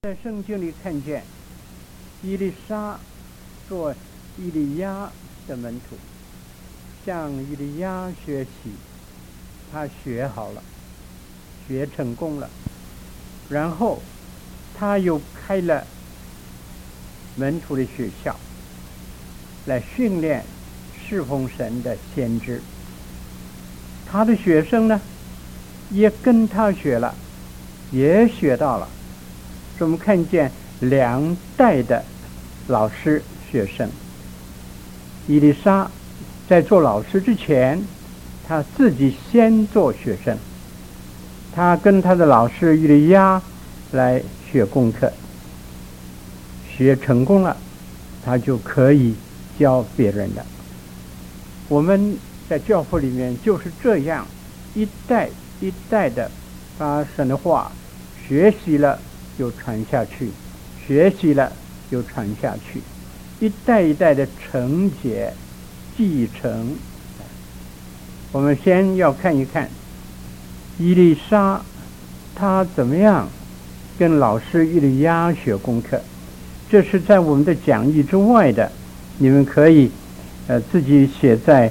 在圣经里看见以利沙做以利亚的门徒，向以利亚学习，他学好了，学成功了，然后他又开了门徒的学校，来训练侍奉神的先知。他的学生呢，也跟他学了，也学到了。我们看见两代的老师学生。以利沙在做老师之前，他自己先做学生，他跟他的老师以利亚来学功课，学成功了，他就可以教别人了。我们在教会里面就是这样，一代一代的把神的话学习了又传下去，学习了又传下去，一代一代的承接继承。我们先要看一看以利沙他怎么样跟老师以利亚学功课，这是在我们的讲义之外的，你们可以自己写在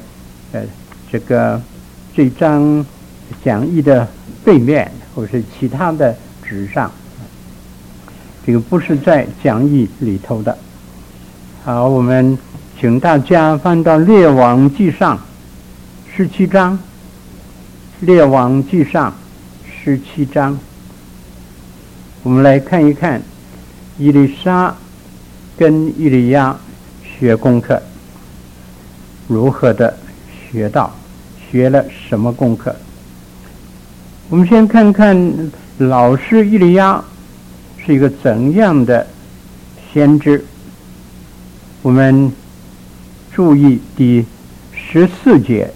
这张讲义的背面或是其他的纸上，这个不是在讲义里头的。好，我们请大家翻到列王纪上17章，列王纪上17章，我们来看一看以利沙跟以利亚学功课如何的学到，学了什么功课。我们先看看老师以利亚是一个怎样的先知。我们注意第14节，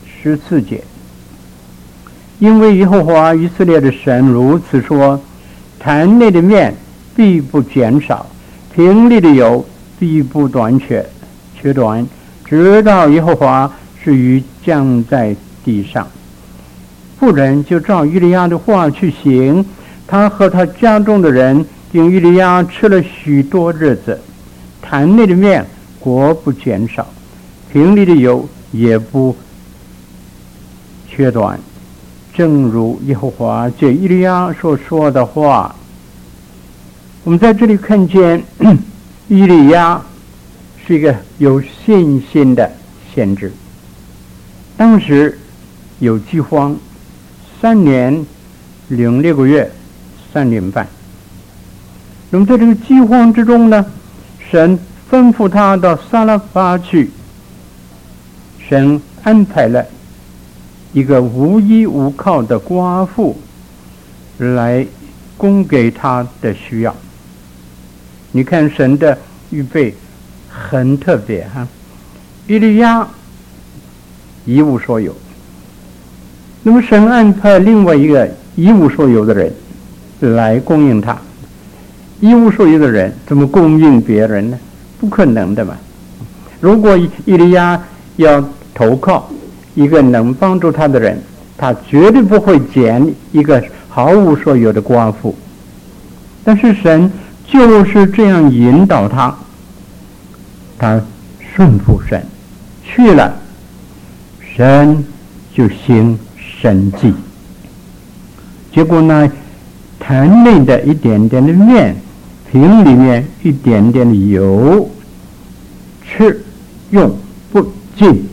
因为耶和华以色列的神如此说，坛内的面必不减少，瓶里的油必不缺短，直到耶和华使雨降在地上。妇人就照以利亚的话去行，他和他家中的人因以利亚吃了许多日子，坛内的面果不减少，瓶里的油也不缺短，正如耶和华借以利亚所说的话。我们在这里看见以利亚是一个有信心的先知。当时有饥荒，3年零6个月，3年半。那么在这个饥荒之中呢，神吩咐他到撒勒法去，神安排了一个无依无靠的寡妇来供给他的需要。你看神的预备很特别哈，以利亚一无所有，那么神安排另外一个一无所有的人来供应他。一无所有的人怎么供应别人呢？不可能的嘛。如果以利亚要投靠一个能帮助他的人，他绝对不会捡一个毫无所有的寡妇。但是神就是这样引导他，他顺服神去了，神就行神迹。结果呢，坛内的一点点的面，瓶里面一点点的油，吃用不尽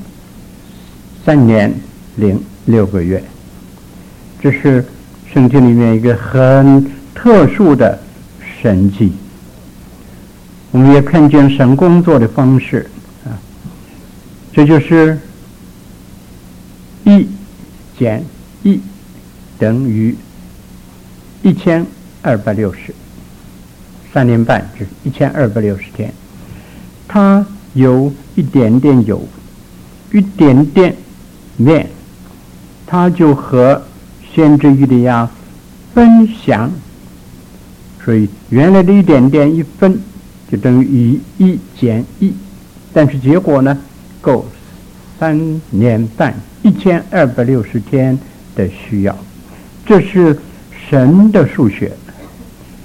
，3年零6个月。这是圣经里面一个很特殊的神迹。我们也看见神工作的方式啊，这就是1减1等于1260，3年半就是1260天。它有一点点油，一点点面，它就和先知以利亚分享，所以原来的一点点一分就等于1减1，但是结果呢，够3年半1260天的需要。这是神的数学，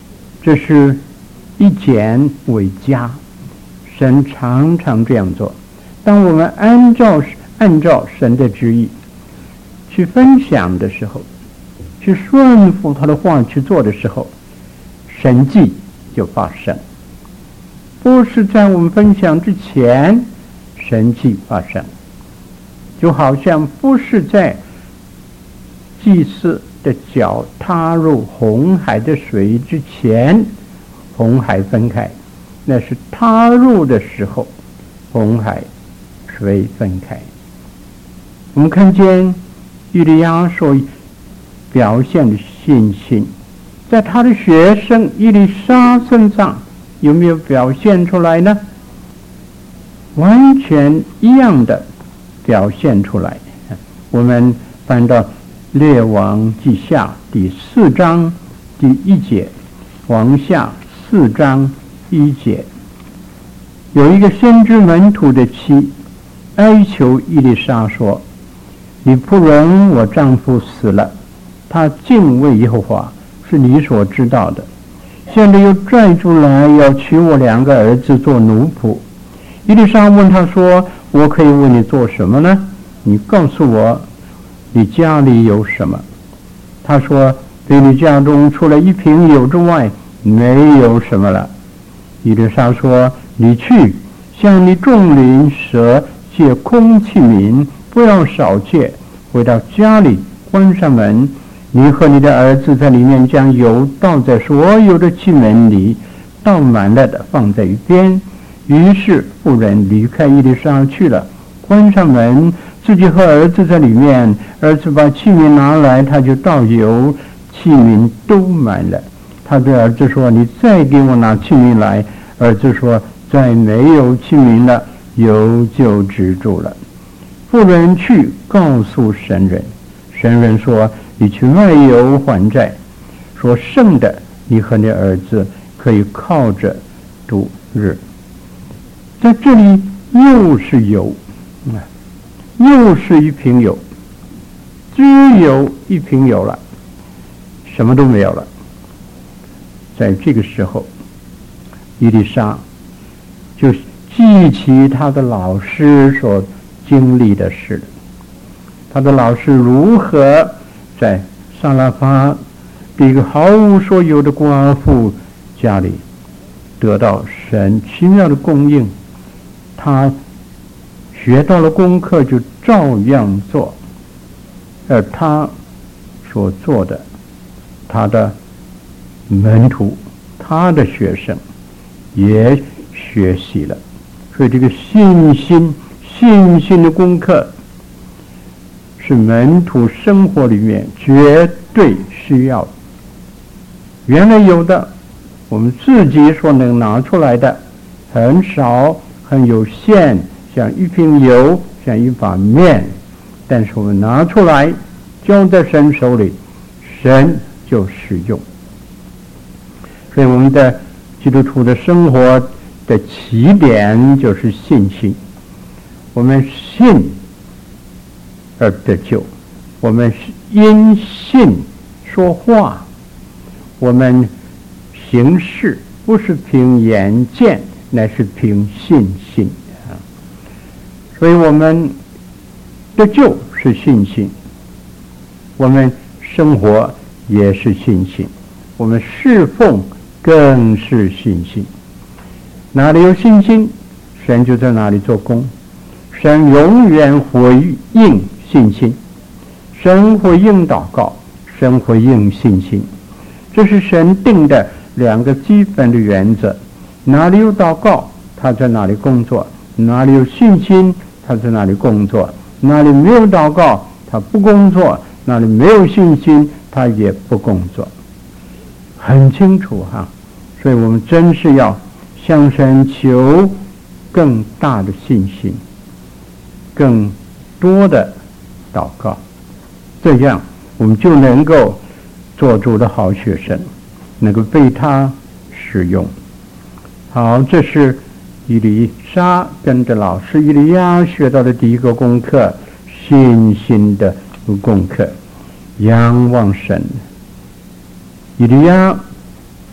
这是一简为佳，神常常这样做。当我们按照神的旨意去分享的时候，去顺服他的话去做的时候，神迹就发生。不是在我们分享之前神迹发生，就好像不是在祭司的脚踏入红海的水之前红海分开，那是踏入的时候红海水分开。我们看见以利亚所表现的信心，在他的学生以利沙身上有没有表现出来呢？完全一样的表现出来。我们翻到列王记下第4章第1节，往下4章1节，有一个先知门徒的妻哀求以利沙说：你仆人我丈夫死了，他敬畏耶和华，是你所知道的，现在又拽出来要娶我2个儿子做奴仆。以利沙问他说：我可以为你做什么呢？你告诉我你家里有什么？他说：对你家中除了1瓶油之外没有什么了。以利沙说：你去向你众邻舍借空器皿，不要少借，回到家里关上门，你和你的儿子在里面将油倒在所有的器皿里，倒满了的放在一边。于是妇人离开以利沙去了，关上门，自己和儿子在里面。儿子把器皿拿来，他就倒油，器皿都满了。他对儿子说：你再给我拿器皿来。儿子说：再没有器皿了，油就止住了。妇人去告诉神人，神人说：你去卖油还债，说剩的你和你儿子可以靠着度日。在这里又是油，又是1瓶油，只有1瓶油了，什么都没有了。在这个时候，以利沙就记起他的老师所经历的事，他的老师如何在撒拉法的一个毫无所有的寡妇家里得到神奇妙的供应。他学到了功课就照样做，而他所做的，他的门徒，他的学生也学习了。所以这个信心的功课是门徒生活里面绝对需要的。原来有的我们自己所能拿出来的很少很有限，像1瓶油，像1把面，但是我们拿出来交在神手里，神就使用。所以我们的基督徒的生活的起点就是信心。我们信而得救，我们因信说话，我们行事不是凭眼见，乃是凭信心。所以我们得救是信心，我们生活也是信心，我们侍奉更是信心。哪里有信心，神就在哪里做工。神永远回应信心，神回应祷告，神回应信心，这是神定的2个基本的原则。哪里有祷告，他在哪里工作；哪里有信心，他在哪里工作；哪里没有祷告，他不工作；哪里没有信心，他也不工作。很清楚哈。所以我们真是要向神求更大的信心，更多的祷告，这样我们就能够做主的好学生，能够被他使用。好，这是以利沙跟着老师以利亚学到的第一个功课，信心的功课，仰望神。以利亚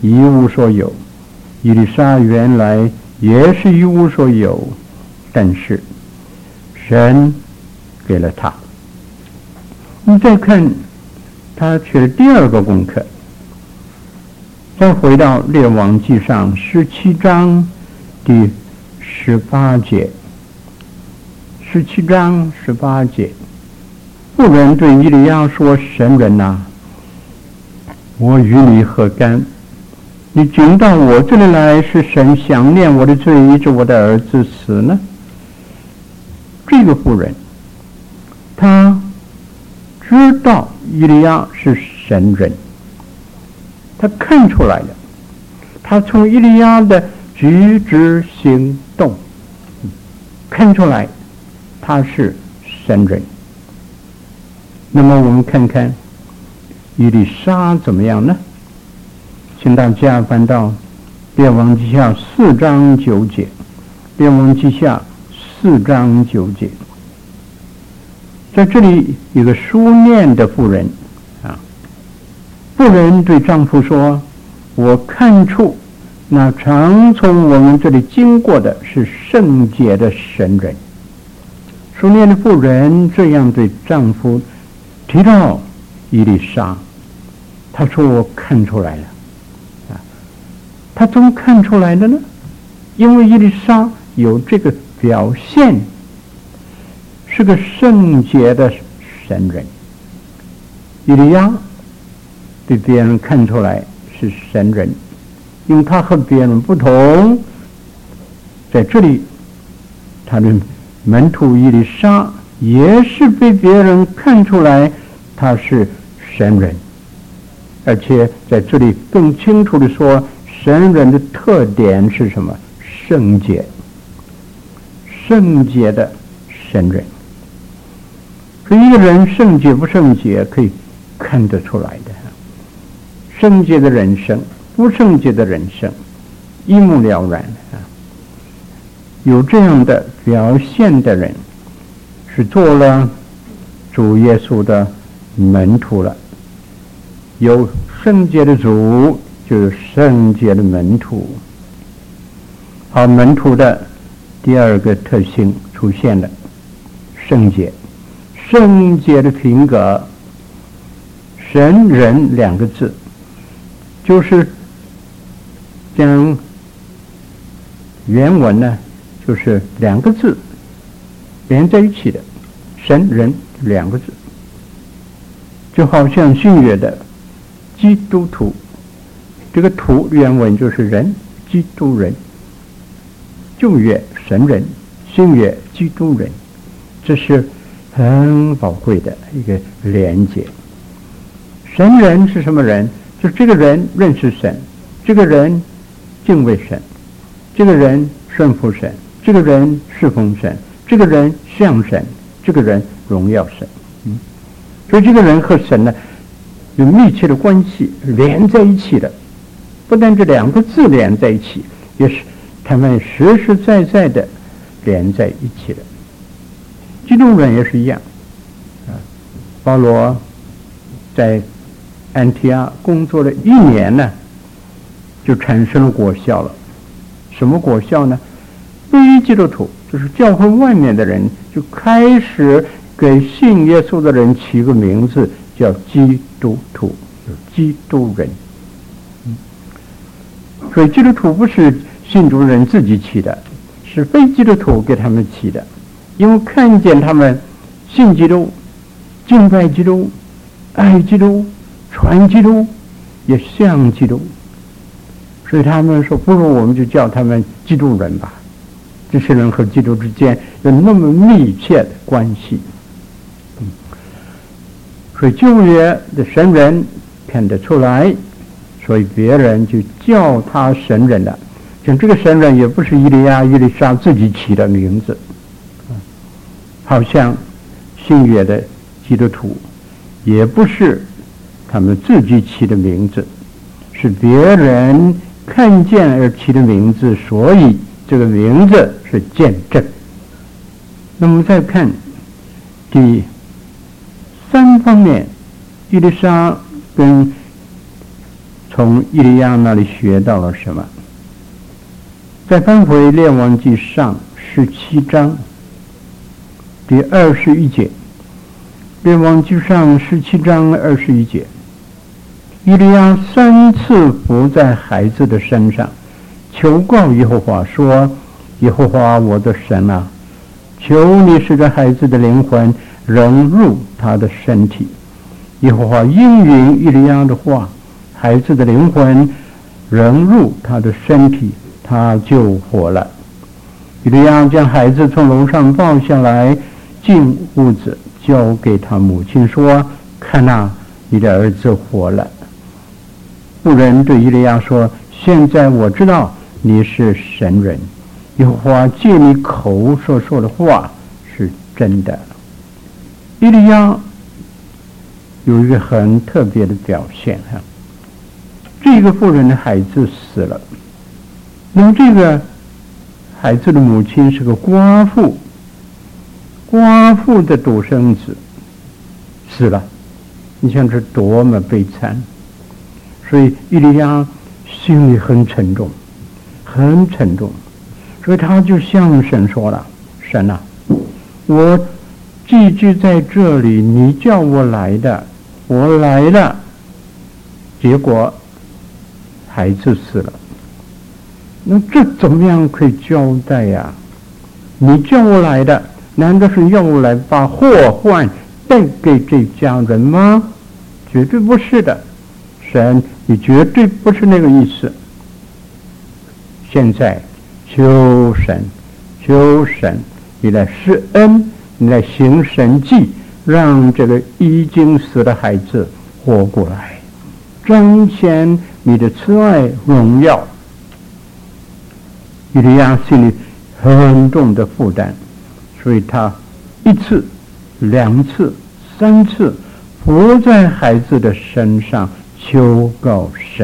一无所有。以利沙原来也是一无所有，但是神给了他。我们再看他去了第二个功课，再回到列王纪上17章第18节。17章18节，妇人对以利亚说：“神人啊，我与你何干？你进到我这里来，是神想念我的罪，以致我的儿子死呢？”这个妇人，她知道以利亚是神人，她看出来了，她从以利亚的举止行动看出来他是神人。那么我们看看以利沙怎么样呢？请大家翻到列王记下4章9节。列王记下4章9节，在这里有个书念的妇人啊，妇人对丈夫说：“我看出那常从我们这里经过的是圣洁的神人。”书念的妇人这样对丈夫提到以利沙，她说：“我看出来了。”她怎么看出来的呢？因为以利沙有这个表现，是个圣洁的神人。以利亚被别人看出来是神人，因为他和别人不同。在这里，他的门徒以利沙也是被别人看出来他是神人，而且在这里更清楚地说，神人的特点是什么？圣洁，圣洁的神人。所以一个人圣洁不圣洁可以看得出来的。圣洁的人生，不圣洁的人生一目了然啊。有这样的表现的人，是做了主耶稣的门徒了。有圣洁的主，就有圣洁的门徒。好，门徒的第二个特性出现了，圣洁。圣洁的品格，神人两个字，就是将原文呢，就是两个字连在一起的，神人两个字，就好像新约的基督徒，这个徒原文就是人，基督人，旧约神人，新约基督人，这是很宝贵的一个连结。神人是什么人？就是这个人认识神，这个人敬畏神，这个人顺服神，这个人侍奉神，这个人像神，这个人荣耀神。所以这个人和神呢有密切的关系，连在一起的。不但这两个字连在一起，也是他们实实在在的连在一起的。基督人也是一样保罗在安提阿工作了1年呢，就产生了果效了。什么果效呢？非基督徒，就是教会外面的人，就开始给信耶稣的人起个名字，叫基督徒，基督人。所以基督徒不是信主人自己起的，是非基督徒给他们起的。因为看见他们信基督、敬拜基督、爱基督、传基督，也像基督，所以他们说，不如我们就叫他们基督人吧。这些人和基督之间有那么密切的关系。所以旧约的神人看得出来，所以别人就叫他神人了。像这个神人也不是以利亚、以利沙自己起的名字，好像新约的基督徒也不是他们自己起的名字，是别人看见而起的名字，所以这个名字是见证。那么再看第3方面，以利沙跟从以利亚那里学到了什么？再翻回列王记上17章第21节，列王记上17章21节，以利亚3次伏在孩子的身上，求告耶和华说：耶和华我的神啊，求你使这孩子的灵魂融入他的身体。耶和华应允以利亚的话，孩子的灵魂融入他的身体，他就活了。以利亚将孩子从楼上抱下来，进屋子，交给他母亲说：看哪，你的儿子活了。妇人对以利亚说：现在我知道你是神人，耶和华借你口所说的话是真的。以利亚有一个很特别的表现这个妇人的孩子死了，那么这个孩子的母亲是个寡妇，寡妇的独生子死了，你想这多么悲惨。所以以利亚心里很沉重，很沉重，所以他就向神说了：神啊，我寄居在这里，你叫我来的，我来了，结果孩子死了，那这怎么样可以交代呀？你叫我来的，难道是要我来把祸患带给这家人吗？绝对不是的，神，你绝对不是那个意思。现在求神，求神，你来施恩，你来行神迹，让这个已经死的孩子活过来，彰显你的慈爱荣耀。以利亚心里很重的负担，所以他1次、2次、3次伏在孩子的身上求告神。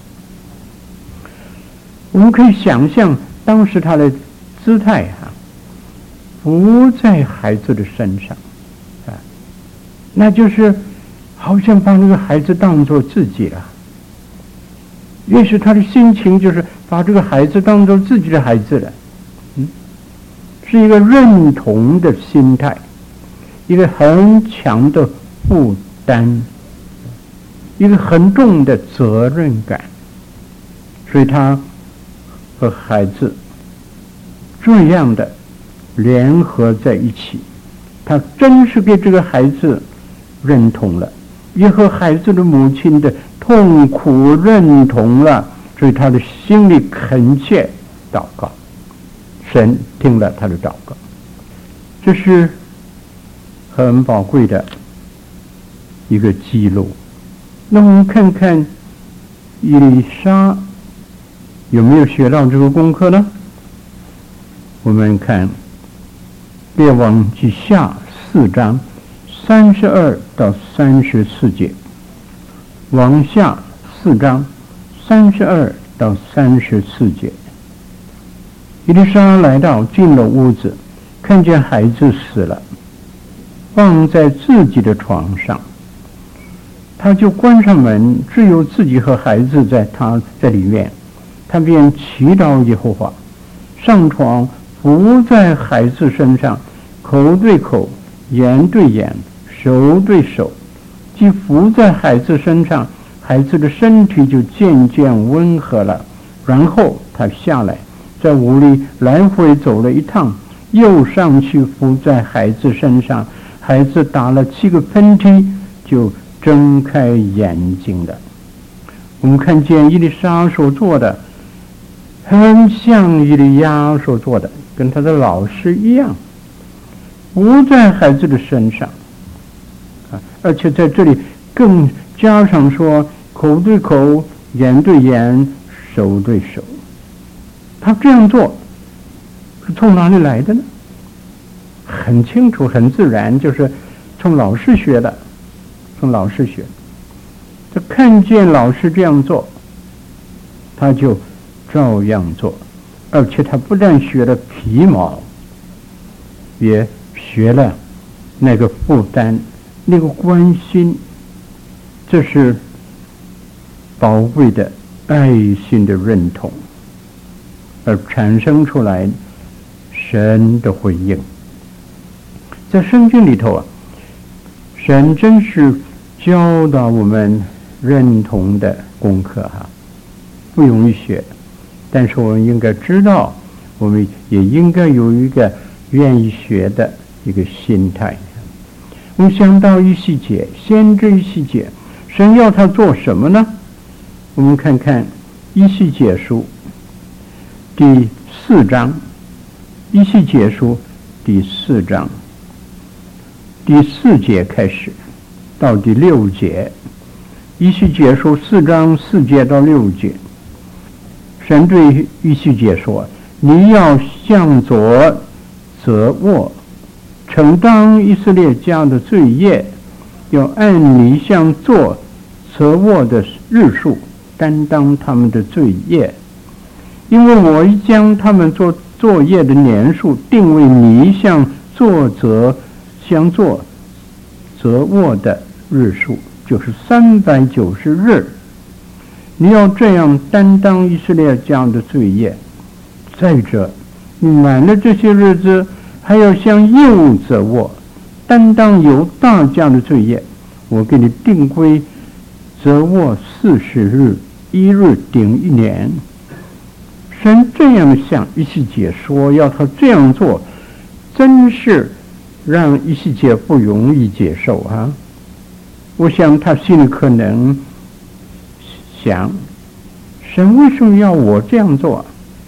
我们可以想象当时他的姿态伏在孩子的身上那就是好像把那个孩子当作自己了。也许他的心情就是把这个孩子当作自己的孩子了，是一个认同的心态，一个很强的负担，一个很重的责任感，所以他和孩子这样的联合在一起，他真是给这个孩子认同了，也和孩子的母亲的痛苦认同了，所以他的心里恳切祷告，神听了他的祷告，这是很宝贵的一个记录。那我们看看以利沙有没有学到这个功课呢？我们看列王记下4章32到34节，王下4章32到34节。以利沙来到，进了屋子，看见孩子死了，放在自己的床上，他就关上门，只有自己和孩子在里面。他便祈祷耶和华，上床伏在孩子身上，口对口，眼对眼，手对手，既伏在孩子身上，孩子的身体就渐渐温和了。然后他下来，在屋里来回走了一趟，又上去伏在孩子身上，孩子打了7个喷嚏，就睁开眼睛了。我们看见以利沙所做的很像以利亚所做的，跟他的老师一样，伏在孩子的身上而且在这里更加上说口对口，眼对眼，手对手。他这样做是从哪里来的呢？很清楚，很自然，就是从老师学的，从老师学。他看见老师这样做，他就照样做，而且他不但学了皮毛，也学了那个负担，那个关心。这是宝贵的爱心的认同，而产生出来神的回应。在圣经里头啊，神真是教导我们认同的功课不容易学，但是我们应该知道，我们也应该有一个愿意学的一个心态。我们想到以西结，先知以西结，神要他做什么呢？我们看看以西结书第4章，以西结书第4章第4节开始到第6节，以西结书4章4节到6节，神对以西结说：你要向左侧卧，承担以色列家的罪业，要按你向左侧卧的日数担当他们的罪业，因为我已将他们做作业的年数定为你向左侧卧的日数，就是390日。你要这样担当以色列家的罪业。再者，你满了这些日子，还要向右侧卧，担当犹大家的罪业。我给你定规侧卧40日，1日顶1年。神这样向以西结说要他这样做，真是让以西结不容易接受我想他心里可能想，神为什么要我这样做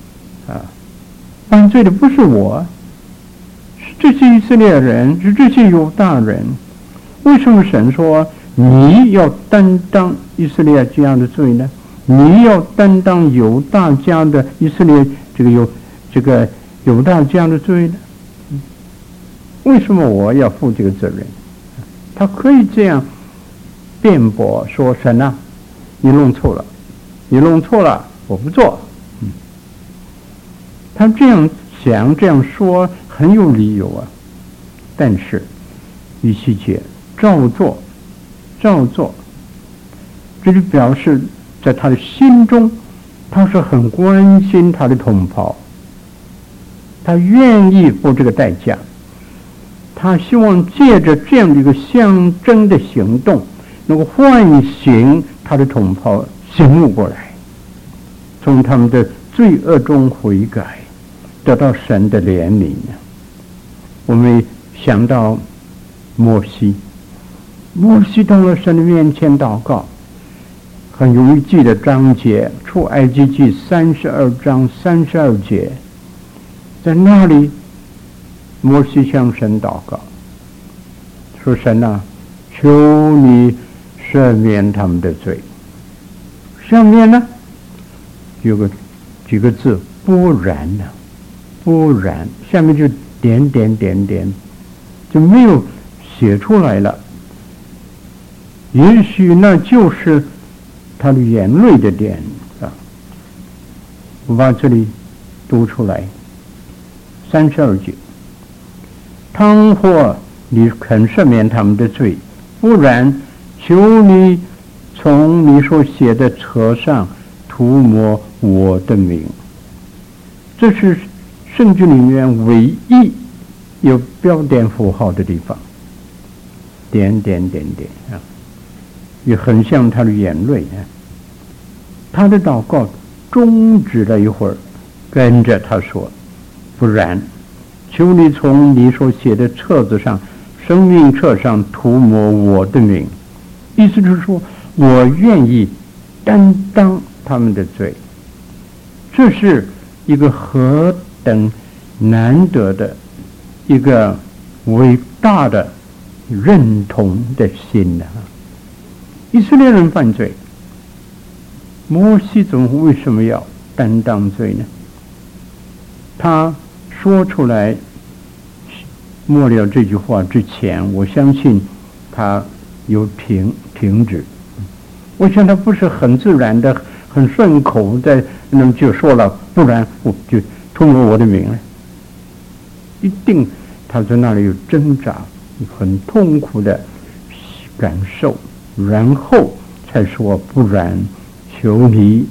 犯罪的不是我，是这些以色列人，是这些犹大人。为什么神说你要担当以色列家的罪呢？你要担当犹大家的以色列这个犹大家的罪呢？为什么我要负这个责任？他可以这样辩驳说：神啊，你弄错了，我不做。他这样想这样说很有理由但是以西结照做，这就表示在他的心中，他是很关心他的同胞，他愿意付这个代价，他希望借着这样的一个象征的行动，能够唤醒他的同胞醒悟过来，从他们的罪恶中悔改，得到神的怜悯。我们想到摩西到了神的面前祷告，很容易记得章节，出埃及记32章32节，在那里摩西向神祷告，说：神啊，求你赦免他们的罪。上面呢有几个字，不然，下面就点，就没有写出来了。也许那就是他的眼泪的点我把这里读出来，32节：倘或你肯赦免他们的罪，不然求你从你所写的册上涂抹我的名。这是圣经里面唯一有标点符号的地方，点也很像他的眼泪他的祷告终止了一会儿，跟着他说：不然求你从你所写的册子上，生命册上涂抹我的名。意思就是说，我愿意担当他们的罪。这是一个何等难得的一个伟大的认同的心以色列人犯罪，摩西为什么要担当罪呢？他说出来末了这句话之前，我相信他有停止。我想他不是很自然的、很顺口的，就说了，不然我就涂抹我的名了。一定他在那里有挣扎，很痛苦的感受，然后才说：不然求你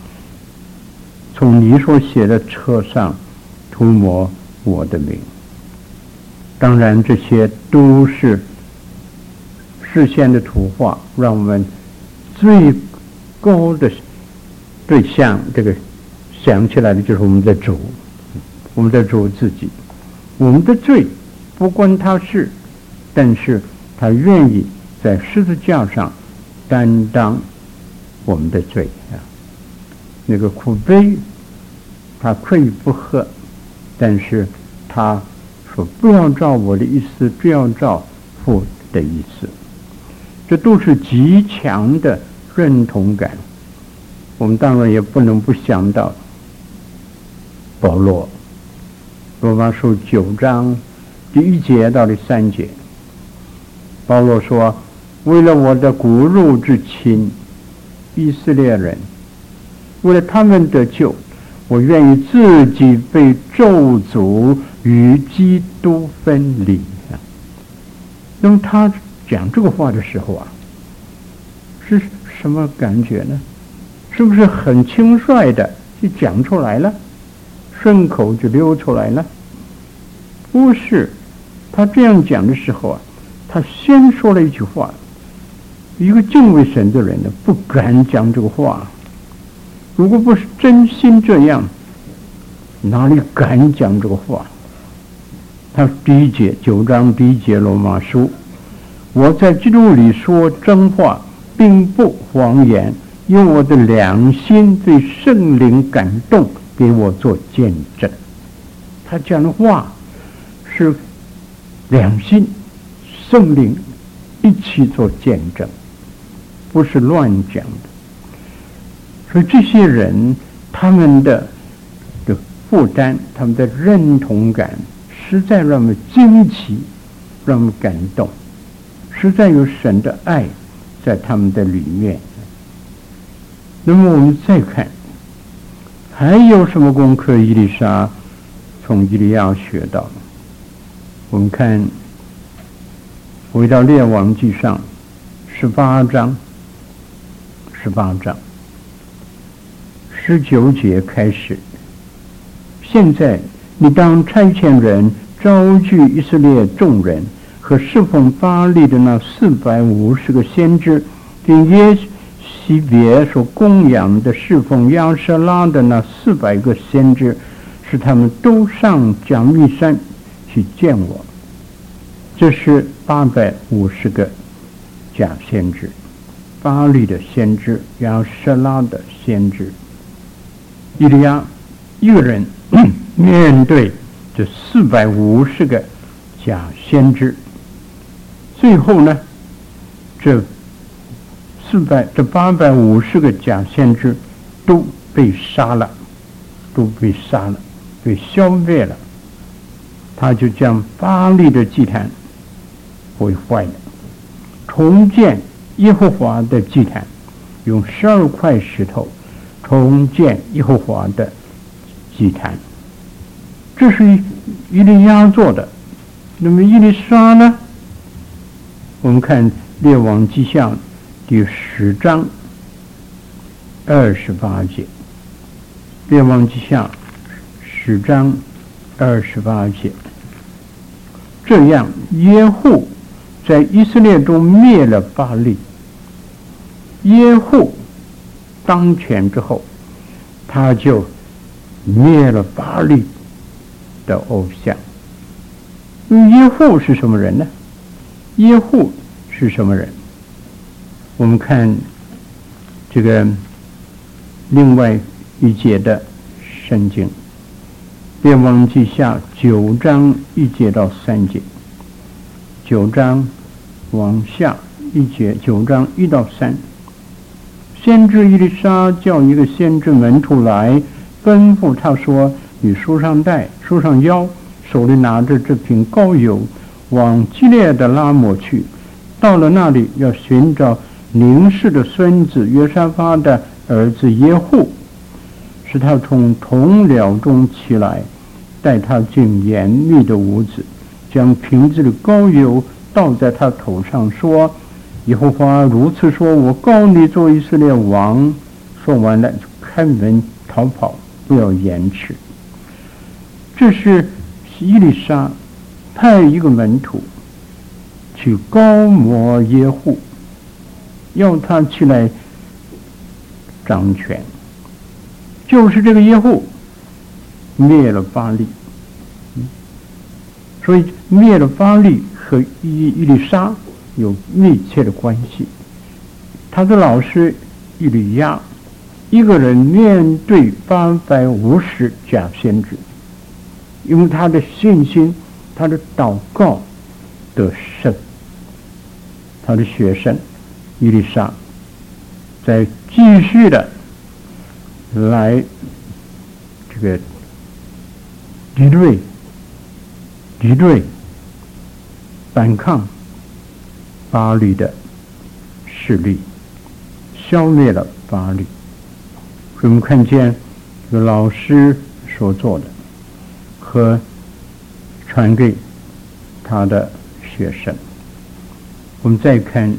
从你所写的册上涂抹我的名。当然这些都是视线的图画，让我们最高的对象这个想起来的就是我们的主，我们的主自己。我们的罪不关他事，但是他愿意在十字架上担当我们的罪啊。那个苦悲他可以不喝，但是他说不要照我的意思，只要照父的意思。这都是极强的认同感。我们当然也不能不想到保罗，罗马书9章第1节到第3节，保罗说，为了我的骨肉之亲以色列人，为了他们得救，我愿意自己被咒诅与基督分离。那么他讲这个话的时候啊，是什么感觉呢？是不是很轻率的就讲出来了，顺口就溜出来了？不是，他这样讲的时候啊，他先说了一句话。一个敬畏神的人呢，不敢讲这个话。如果不是真心这样，哪里敢讲这个话？他第1节9章第1节罗马书，我在基督里说真话，并不谎言，因我的良心对圣灵感动，给我做见证。他讲的话是良心圣灵一起做见证，不是乱讲的。所以这些人他们的负担，他们的认同感实在让我们惊奇，让我们感动，实在有神的爱在他们的里面。那么我们再看还有什么功课以利沙从以利亚学到的？我们看回到列王记上18章19节开始，现在你当差遣人招聚以色列众人和侍奉巴力的那450个先知，并耶西别所供养的侍奉亚舍拉的那400个先知，使他们都上迦密山去见我。这是850个假先知，巴力的先知，亚舍拉的先知。以利亚一个人面对这450个假先知，最后呢，这850个假先知都被杀了，被消灭了。他就将巴力的祭坛毁坏了，重建耶和华的祭坛，用12块石头重建耶和华的祭坛。这是以利亚做的。那么以利沙呢？我们看列王纪下第10章28节，列王纪下10章28节，这样耶户在以色列中灭了巴力。耶户当权之后，他就灭了巴力的偶像。耶户是什么人呢？耶户是什么人？我们看这个另外一节的圣经，列王记下9章1节到3节，9章往下1节，9章1到3。先知以利沙叫一个先知门徒来，吩咐他说：你束上带，束上腰，手里拿着这瓶膏油，往基列的拉抹去。到了那里，要寻找宁氏的孙子约沙法的儿子耶户，使他从同僚中起来，带他进严密的屋子，将瓶子的膏油倒在他头上，说：耶和华如此说，我膏你做以色列王， 说完了，开门逃跑，不要延迟。这是以利沙派一个门徒去高摩耶户，要他起来掌权。就是这个耶户灭了巴力，所以灭了巴力和以利沙有密切的关系。他的老师以利亚一个人面对850假先知，因为他的信心，他的祷告得胜。他的学生以利沙在继续的来这个敌对反抗巴力的势力，消灭了巴力。所以我们看见这个老师所做的和传给他的学生。我们再看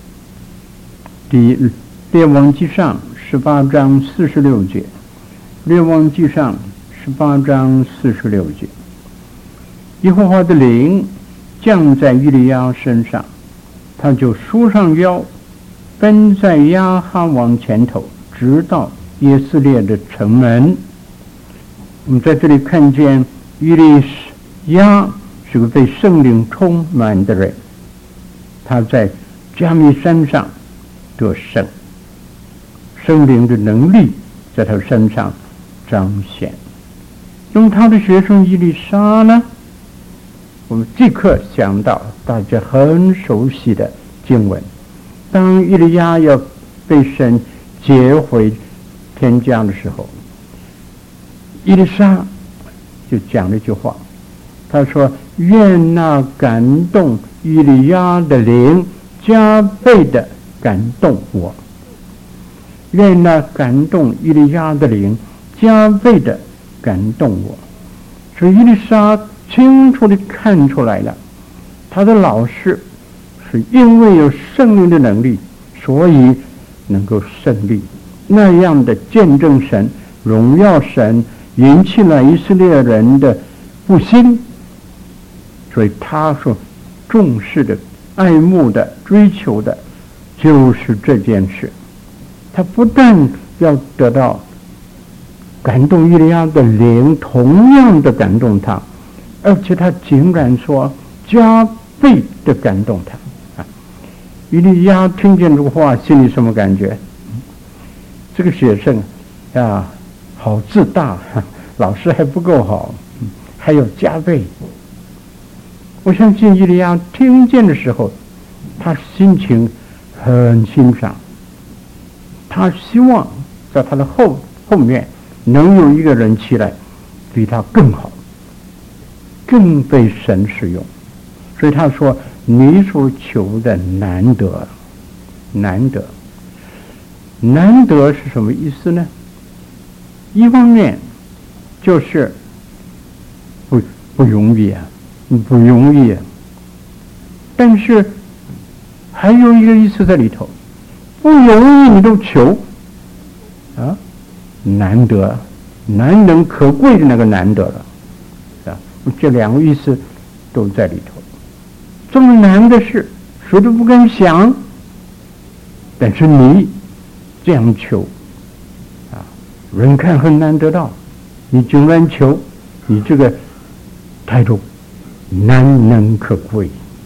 列王纪上18章46节，列王纪上18章46节，耶和华的灵降在以利亚身上，他就束上腰，奔在亚哈王前头，直到耶斯列的城门。我们在这里看见以利亚是个被圣灵充满的人，他在加密山上得胜，圣灵的能力在他身上彰显。用他的学生以利沙呢，我们即刻想到大家很熟悉的经文，当以利亚要被神接回天家的时候，以利沙就讲了一句话，他说：愿那感动以利亚的灵加倍的感动我，愿那感动以利亚的灵加倍的感动我。所以以利沙清楚地看出来了，他的老师是因为有圣灵的能力，所以能够胜利，那样的见证神、荣耀神，引起了以色列人的不心。所以他所重视的、爱慕的、追求的就是这件事。他不但要得到感动以利亚的灵同样的感动他，而且他竟然说加倍的感动他。以利亚听见这个话，心里什么感觉？这个学生啊，好自大，老师还不够好，还要加倍。我相信以利亚听见的时候，他心情很欣赏，他希望在他的后面能有一个人起来比他更好，更被神使用。所以他说：你所求的难得，难得。难得是什么意思呢？一方面就是不容易啊，不容易啊。但是还有一个意思在里头，不容易你都求啊，难得，难能可贵的那个难得了啊。这两个意思都在里头。这么难的事，谁都不敢想，但是你这样求啊，人看很难得到，你竟然求，你这个态度难能可贵。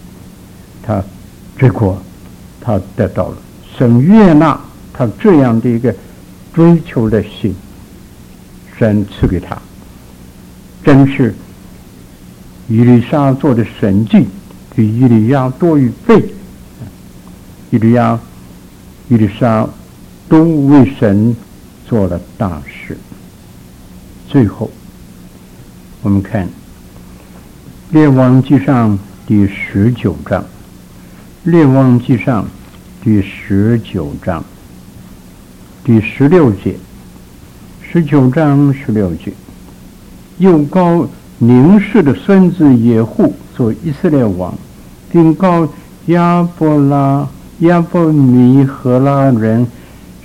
结果他得到了神悦纳他这样的一个追求的心，神赐给他，真是以利沙做的神迹比以利亚多1倍。以利沙都为神做了大事。最后我们看列王纪上第19章，列王纪上第19章第16节，19章16节，又膏宁氏的孙子耶户做以色列王，并膏亚伯米和拉人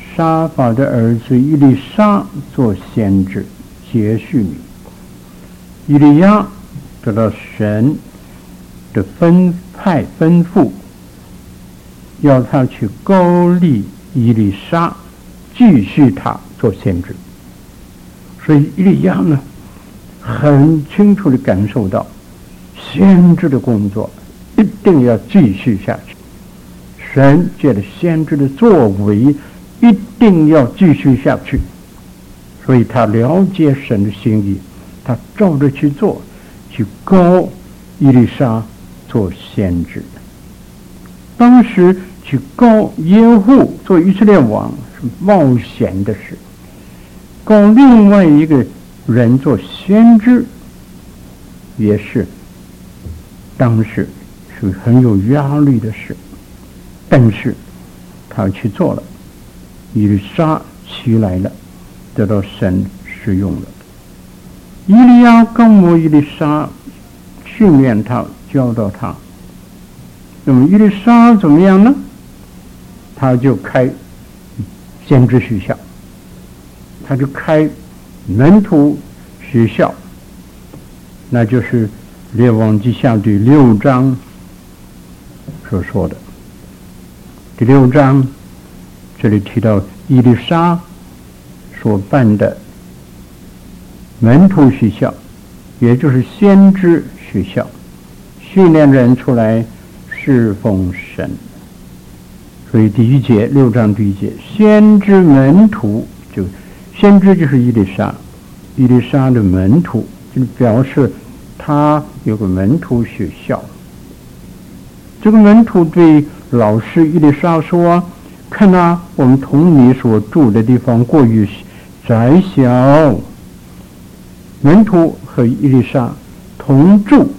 沙法的儿子以利沙做先知，接续你。以利亚得到神的吩咐，要他去膏立以利沙，继续他做先知。所以以利亚呢，很清楚地感受到先知的工作一定要继续下去，神借着先知的作为一定要继续下去。所以他了解神的心意，他照着去做，去膏以利沙做先知。当时去膏耶户做以色列王是冒险的事，膏另外一个人做先知也是当时是很有压力的事，但是他去做了，以利沙起来了，得到神使用了。以利亚膏抹以利沙，训练他，教导他。那么以利沙怎么样呢？他就开先知学校，他就开门徒学校，那就是列王记下第6章所说的。第6章这里提到以利沙所办的门徒学校，也就是先知学校，训练人出来侍奉神。所以第1节，6章第1节，先知门徒，就先知就是以利沙，以利沙的门徒，就表示他有个门徒学校。这个门徒对老师以利沙说：“看啊，我们同你所住的地方过于窄小。”门徒和以利沙同住，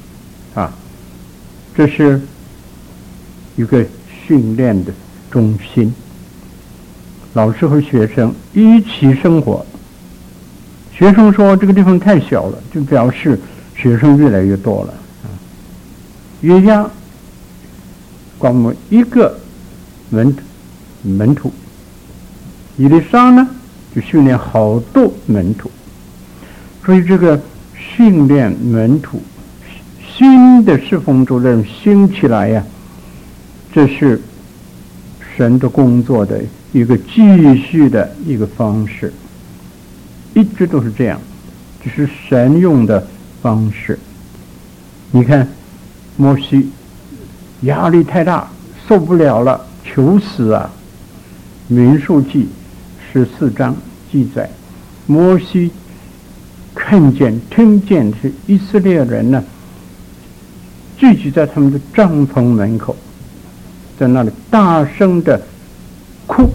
这是一个训练的中心。老师和学生一起生活。学生说这个地方太小了，就表示学生越来越多了。约押膏抹一个门徒，以利沙呢就训练好多门徒。所以这个训练门徒，新的侍奉主任兴起来呀，这是神的工作的一个继续的一个方式，一直都是这样，这是神用的方式。你看摩西压力太大，受不了了，求死啊！民数记14章记载，摩西看见听见是以色列人呢聚集在他们的帐篷门口，在那里大声的哭。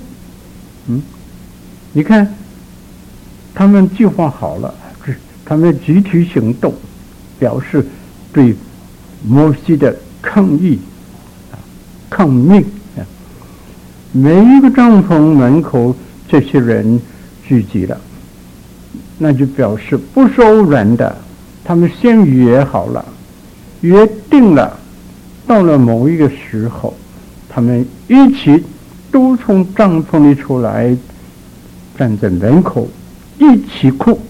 你看他们计划好了，他们集体行动，表示对摩西的抗议抗命。每一个帐篷门口这些人聚集了，那就表示不是偶然的，他们先约好了，约定了，到了某一个时候，他们一起都从帐篷里出来，站在门口一起哭。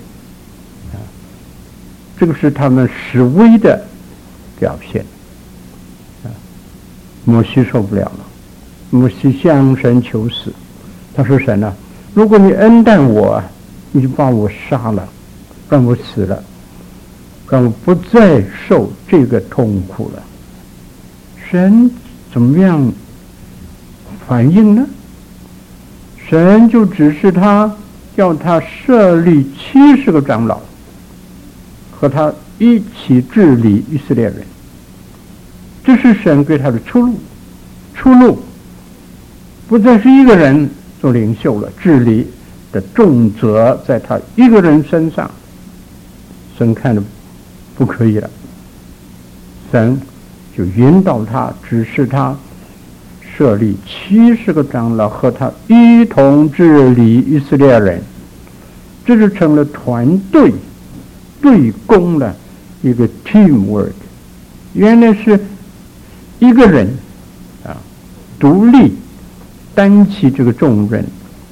这个是他们示威的表现。摩西受不了了，摩西向神求死，他说：“神啊，如果你恩待我，你就把我杀了，让我死了，让我不再受这个痛苦了。”神怎么样反应呢？神就指示他，叫他设立70个长老，和他一起治理以色列人。这是神给他的出路不再是一个人做领袖了，治理的重责在他一个人身上。神看着不可以了，神就引导他，指示他设立70个长老，和他一同治理以色列人。这就成了团队对攻的一个 teamwork。原来是一个人独立担起这个重任，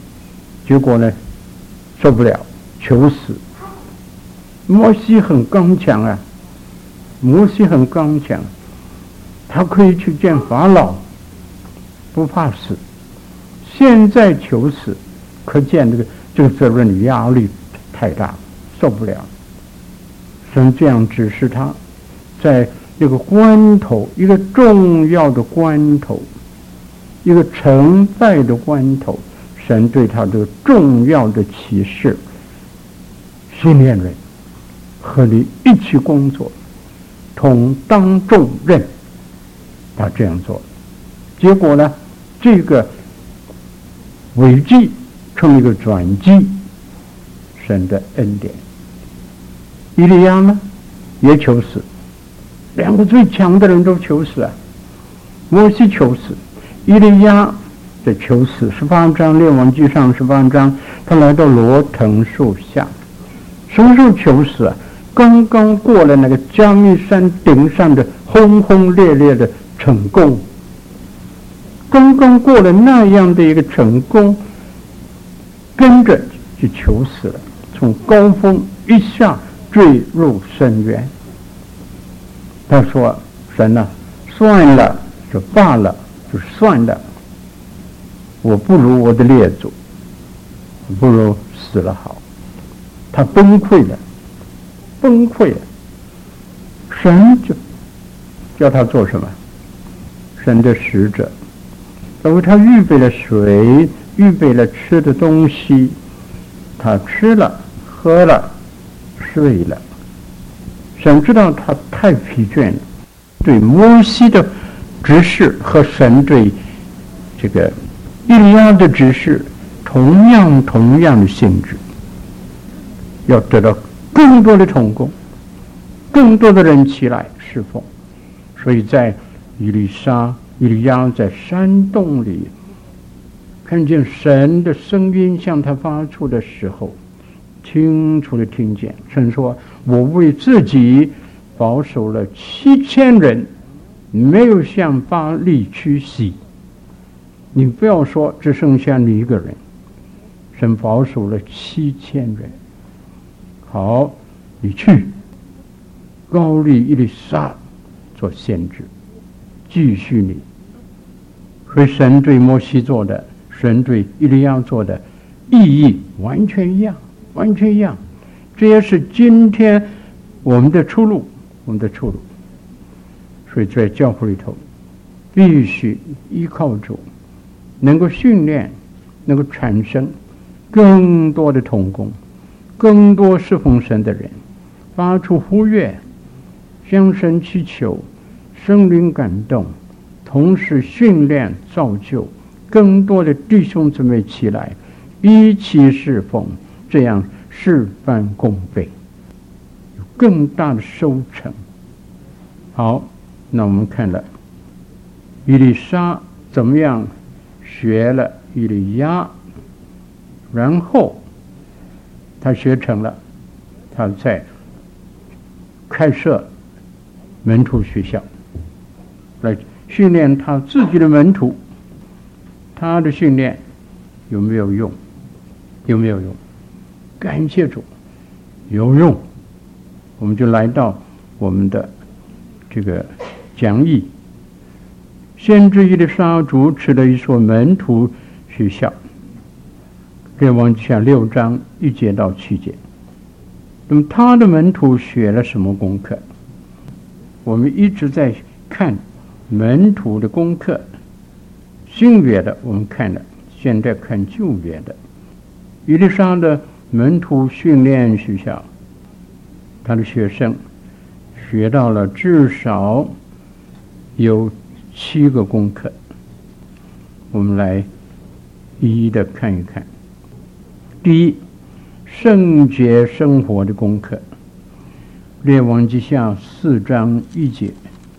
结果呢，受不了，求死。摩西很刚强啊，摩西很刚强，他可以去见法老，不怕死。现在求死，可见这个责任压力太大，受不了。神这样指示他，在这个关头，一个重要的关头，一个成败的关头，神对他这个重要的启示，训练人和你一起工作，同当重任，他这样做，结果呢，这个危机成一个转机，神的恩典。以利亚呢，也求死，两个最强的人都求死啊。摩西求死，以利亚的求死。18章列王记上18章，他来到罗藤树下，什么时候求死啊？刚刚过了那个加密山顶上的轰轰烈烈的成功，刚刚过了那样的一个成功，跟着就求死了，从高峰一下坠入深渊。他说：“神啊，算了，就罢了，就算了，我不如我的列祖，不如死了好。”他崩溃了，崩溃了。神就叫他做什么？神的使者，他为他预备了水，预备了吃的东西，他吃了，喝了，睡了。神知道他太疲倦了，对摩西的指示和神对这个以利亚的指示同样的性质，要得到更多的成功，更多的人起来侍奉。所以在以利亚在山洞里看见神的声音向他发出的时候，清楚的听见神说：“我为自己保守了7000人，没有向巴力屈膝。你不要说只剩下你一个人，神保守了7000人。好，你去高利以利沙做先知，继续你。”所以神对摩西做的，神对以利亚做的意义完全一样，完全一样。这也是今天我们的出路，我们的出路。所以在教会里头，必须依靠主，能够训练，能够产生更多的同工，更多侍奉神的人，发出呼吁，向神祈求，圣灵感动，同时训练造就更多的弟兄姊妹起来，一起侍奉，这样事半功倍，有更大的收成。好，那我们看了以利沙怎么样学了以利亚，然后他学成了，他在开设门徒学校，来训练他自己的门徒。他的训练有没有用？有没有用？感谢主，有用。我们就来到我们的这个讲义，先知以利沙主持了一所门徒学校，列王记下6章1节到7节。那么他的门徒学了什么功课？我们一直在看门徒的功课，新约的我们看了，现在看旧约的。以利沙的门徒训练学校，他的学生学到了至少有7个功课，我们来一一的看一看。第一，圣洁生活的功课，列王记下4章1节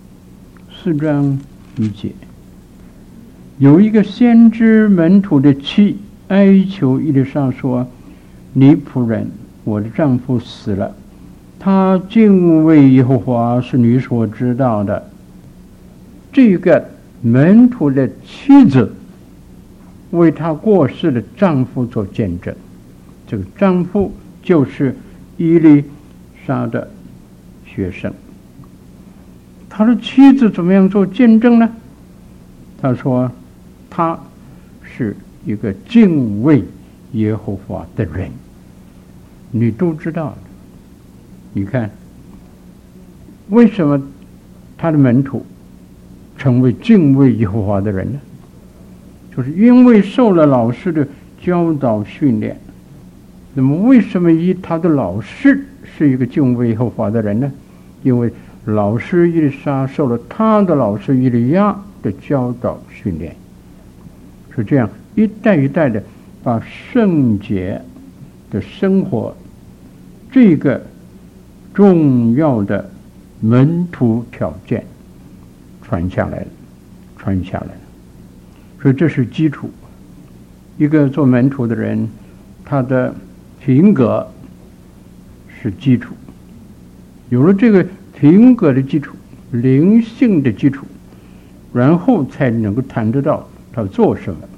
，4章1节，有一个先知门徒的妻哀求以利沙说：“你仆人，我的丈夫死了，他敬畏耶和华是你所知道的。”这个门徒的妻子为她过世的丈夫做见证。这个丈夫就是伊丽莎的学生。他的妻子怎么样做见证呢？他说他是一个敬畏耶和华的人。你都知道的。你看为什么他的门徒成为敬畏耶和华的人呢？就是因为受了老师的教导训练。那么为什么他的老师是一个敬畏耶和华的人呢？因为老师伊丽莎受了他的老师以利亚的教导训练，是这样一代一代的把圣洁的生活这个重要的门徒条件传下来了。所以这是基础。一个做门徒的人，他的品格是基础。有了这个品格的基础，灵性的基础，然后才能够谈得到他做什么。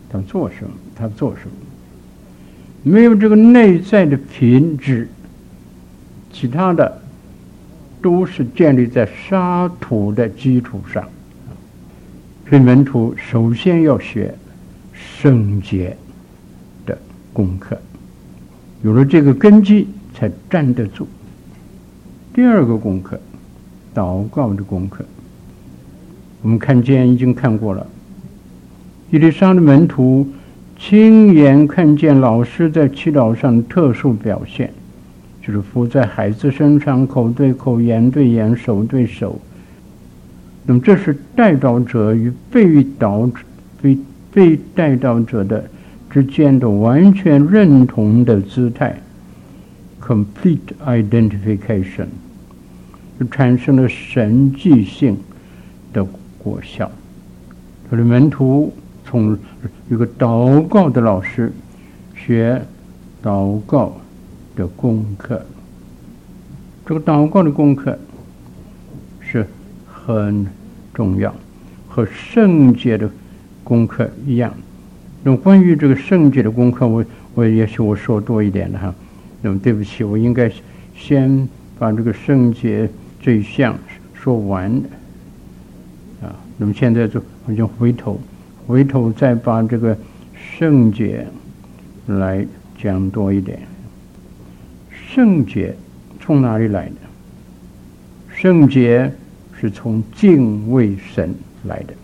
没有这个内在的品质，其他的都是建立在沙土的基础上。所以门徒首先要学圣洁的功课，有了这个根基才站得住。第二个功课，祷告的功课。我们已经看过了，伊丽莎的门徒亲眼看见老师在祈祷上的特殊表现，就是伏在孩子身上，口对口，眼对眼，手对手。那么这是代祷者与被代祷者的之间的完全认同的姿态 ，complete identification， 就产生了神迹性的果效。他的门徒从一个祷告的老师学祷告的功课，这个祷告的功课是很重要，和圣洁的功课一样。那么关于这个圣洁的功课，也许我说多一点了哈。那么对不起，我应该先把这个圣洁这一项说完啊。那么现在就我就回头再把这个圣洁来讲多一点。圣洁从哪里来的？圣洁是从敬畏神来的，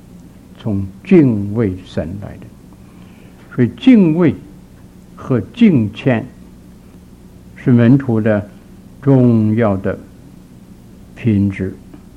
所以敬畏和敬虔是门徒的重要的品质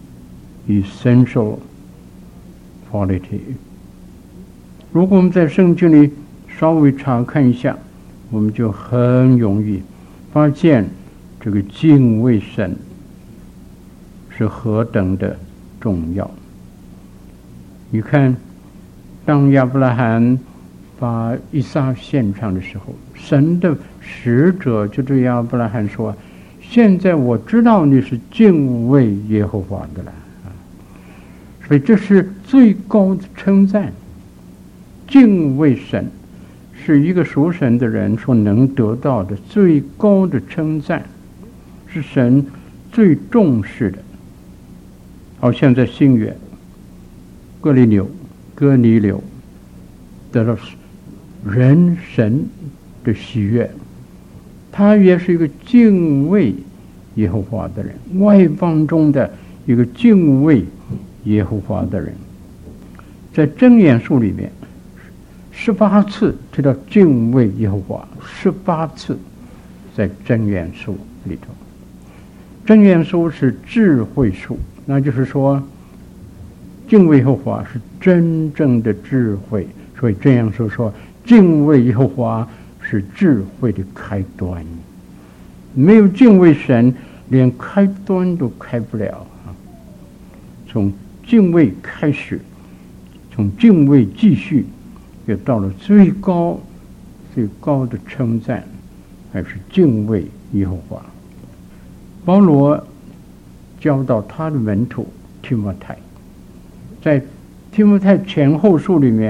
essential quality。 如果我们在圣经里稍微查看一下，我们就很容易发现这个敬畏神是何等的重要。你看，当亚伯拉罕把以撒献上的时候，神的使者就对亚伯拉罕说：“现在我知道你是敬畏耶和华的了。”所以这是最高的称赞。敬畏神是一个属神的人所能得到的最高的称赞，是神最重视的。好像在新约，哥尼流得到人神的喜悦，他也是一个敬畏耶和华的人，外邦中的一个敬畏耶和华的人。在箴言书里面18次提到敬畏耶和华，18次在箴言书里头。箴言书是智慧书，那就是说敬畏耶和华是真正的智慧，所以这样说敬畏耶和华是智慧的开端。没有敬畏神，连开端都开不了。从敬畏开始，从敬畏继续，也到了最高的称赞，还是敬畏耶和华。保罗教导他的门徒提摩太，在提摩太前后书里面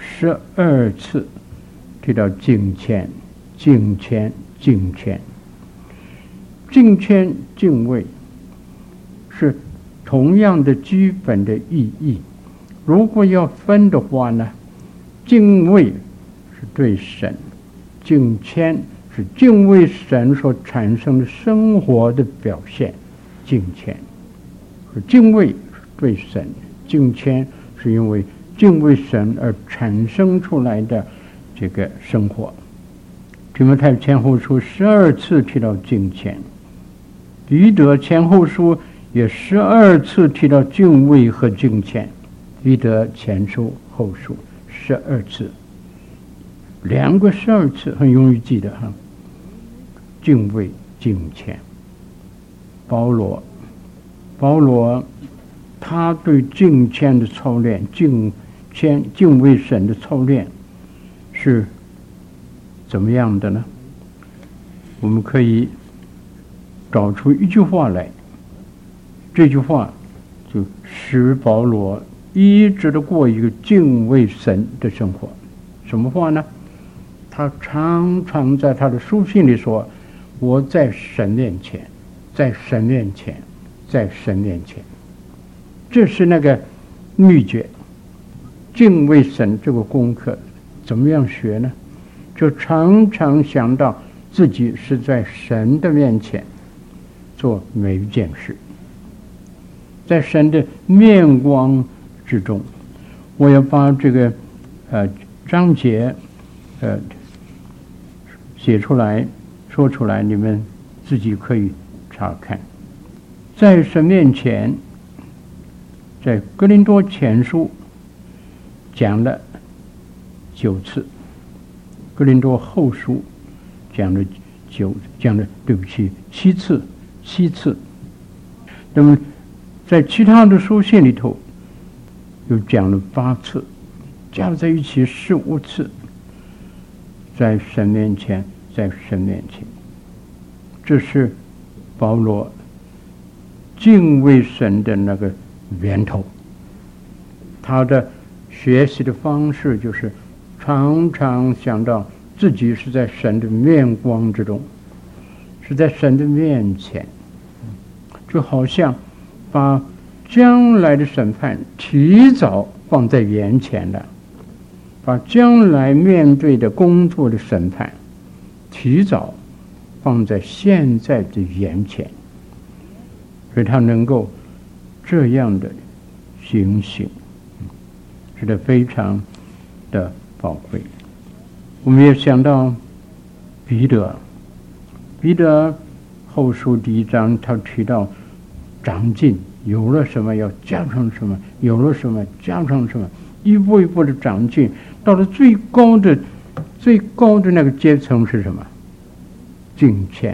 12次提到敬虔、敬虔、敬虔。敬虔、敬畏是同样的基本的意义。如果要分的话呢，敬畏是对神，敬虔是敬畏神所产生的生活的表现。敬虔是敬畏对神，敬虔是因为敬畏神而产生出来的这个生活。提摩太前后书12次提到敬虔，彼得前后书也12次提到敬畏和敬虔。彼得前书后书12次，两个12次很容易记得哈。敬畏、敬虔。保罗他对敬虔的操练，敬畏神的操练是怎么样的呢？我们可以找出一句话来，这句话就使保罗一直的过一个敬畏神的生活。什么话呢？他常常在他的书信里说，我在神面前，在神面前，在神面前。这是那个秘诀。敬畏神这个功课怎么样学呢？就常常想到自己是在神的面前做每一件事，在神的面光之中。我要把这个章节写出来说出来，你们自己可以查看。在神面前，在哥林多前书讲了9次，哥林多后书讲了7次。那么在其他的书信里头又讲了8次，加在一起15次。在神面前，在神面前，这是保罗敬畏神的那个源头。他的学习的方式就是常常想到自己是在神的面光之中，是在神的面前，就好像把将来的审判提早放在眼前了，把将来面对的工作的审判提早放在现在的眼前，所以他能够这样的警醒，是的，非常的宝贵。我们也想到彼得后书第1章，他提到长进，有了什么要加上什么，有了什么加上什么，一步一步的长进，到了最高的那个阶层是什么？敬虔。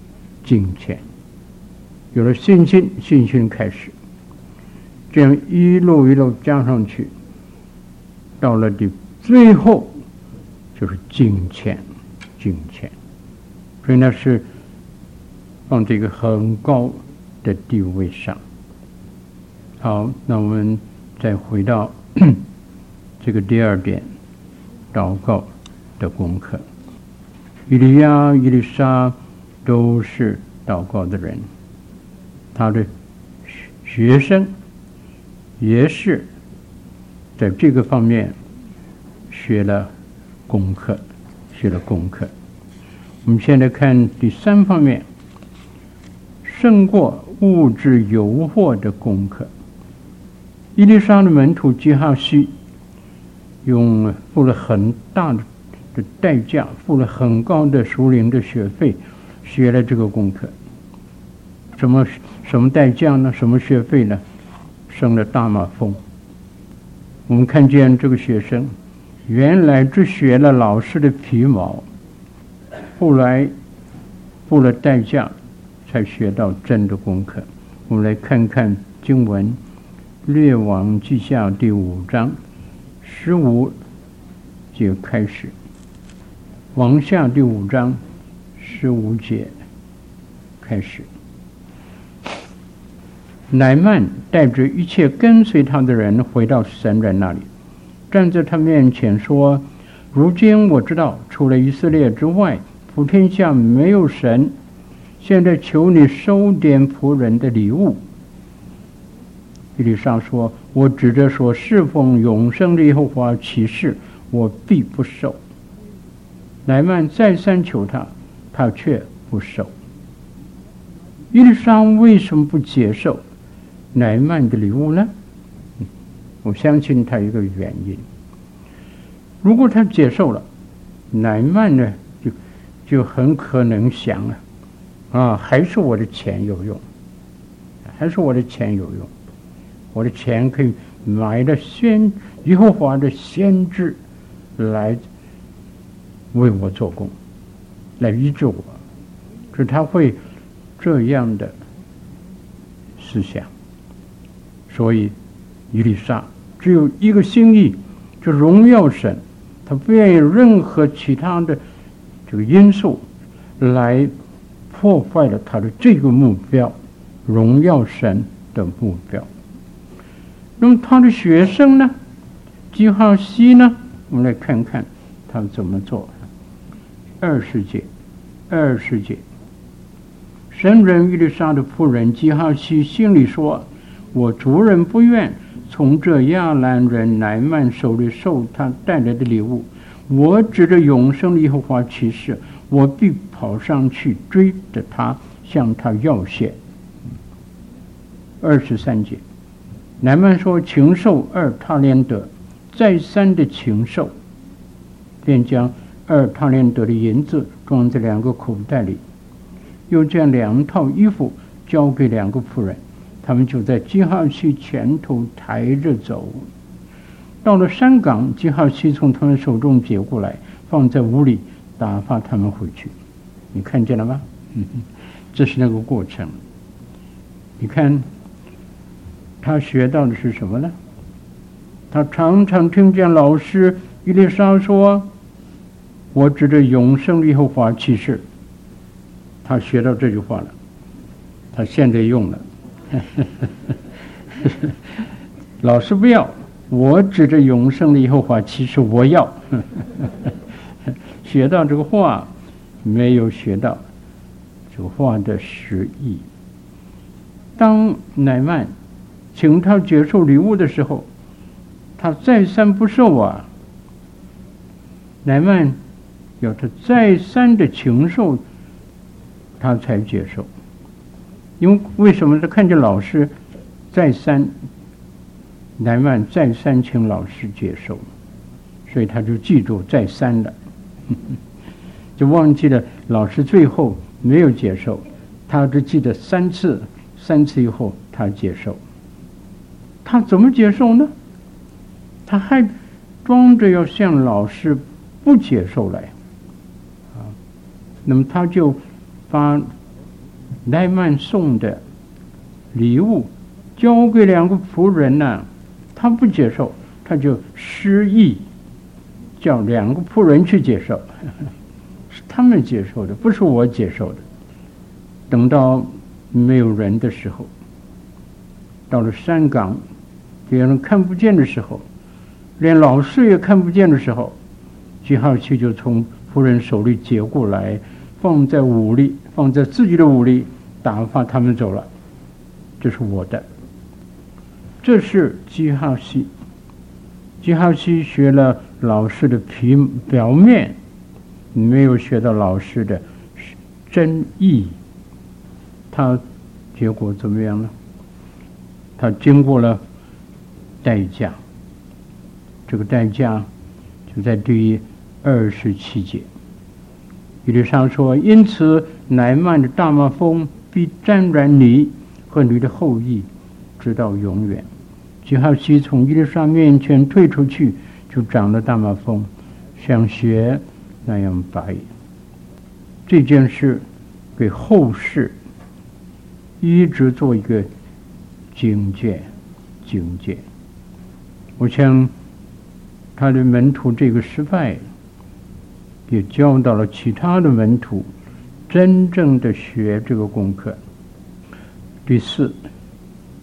有了信心开始，这样一路加上去，到了最后就是敬虔。所以那是放这个很高的地位上。好，那我们再回到这个第2点，祷告的功课。以利亚、以利沙都是祷告的人，他的学生也是在这个方面学了功课。我们现在看第3方面，胜过物质诱惑的功课。以利沙的门徒基哈西付了很大的代价，付了很高的属灵的学费，学了这个功课。什么代价呢？什么学费呢？生了大麻风。我们看见这个学生原来只学了老师的皮毛，后来付了代价才学到真的功课。我们来看看经文，列王记下第5章15节开始，往下第5章15节开始。乃曼带着一切跟随他的人回到神人那里， 站在他面前说：如今我知道，除了以色列之外，普天下没有神。现在求你收点仆人的礼物。以利沙说：我指着说，侍奉永生的耶和华起誓，我必不受。乃曼再三求他，他却不受。以利沙为什么不接受乃曼的礼物呢？我相信他有一个原因。如果他接受了，乃曼呢就很可能想还是我的钱有用，还是我的钱有用，我的钱可以买了耶和华的先知来为我做工，来医治我，所以他会这样的思想。所以以利沙只有一个心意，就荣耀神，他不愿意任何其他的这个因素来破坏了他的这个目标，荣耀神的目标。那么他的学生呢，基哈西呢，我们来看看他怎么做。20节，神人以利沙的仆人基哈西心里说：我主人不愿从这亚兰人乃曼手里受他带来的礼物，我指着永生的耶和华起誓，我必跑上去追着他，向他要谢。23节，乃曼说：禽兽2塔连德，再三的禽兽，便将2塔连德的银子装在2个口袋里，又将2套衣服交给2个仆人，他们就在基哈西前头抬着走。到了山岗，基哈西从他们手中接过来，放在屋里，打发他们回去。你看见了吗？这是那个过程。你看他学到的是什么呢？他常常听见老师以利沙说：我指着永生的耶和华起誓。他学到这句话了，他现在用了。老师不要，我指着永生的耶和华起誓，我要。学到这个话，没有学到这个话的实意。当乃曼请他接受礼物的时候，他再三不受啊。乃曼要他再三的请受，他才接受。因为什么？他看见老师再三，乃曼再三请老师接受，所以他就记住再三了，就忘记了老师最后没有接受，他只记得3次，3次以后他接受。他怎么接受呢？他还装着要向老师不接受来那么他就把乃曼送的礼物交给2个仆人呢，他不接受，他就示意叫2个仆人去接受，是他们接受的，不是我接受的。等到没有人的时候，到了山岗，别人看不见的时候，连老师也看不见的时候，基哈西就从仆人手里接过来，放在屋里，放在自己的屋里，打发他们走了。这是我的。这是基哈西。基哈西学了老师的表面，没有学到老师的真意。他结果怎么样呢？他经过了代价，这个代价就在第27节。以利沙说：因此乃曼的大麻风必沾染你和你的后裔，直到永远。基哈西从以利沙面前退出去，就长了大麻风，像雪那样白。这件事给后世一直做一个警戒。我想他的门徒这个失败，也教导了其他的门徒真正的学这个功课。第4，